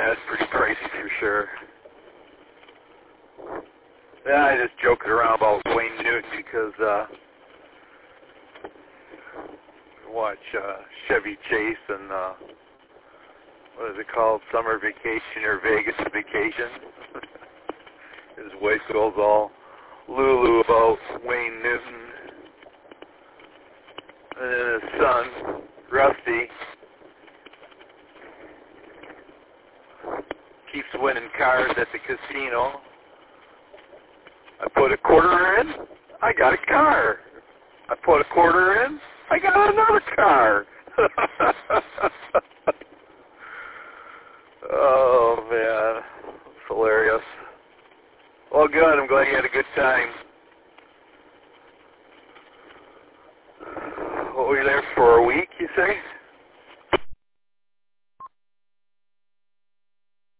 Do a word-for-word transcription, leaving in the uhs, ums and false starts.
That's pretty crazy for sure. Yeah, I just joking around about Wayne Newton because uh, watch uh, Chevy Chase and uh, what is it called, Summer Vacation or Vegas Vacation. His wife goes all Lulu about Wayne Newton, and then his son Rusty keeps winning cars at the casino. I put a quarter in, I got a car. I put a quarter in, I got another car. Oh, man. It's hilarious. Well, good. I'm glad you had a good time.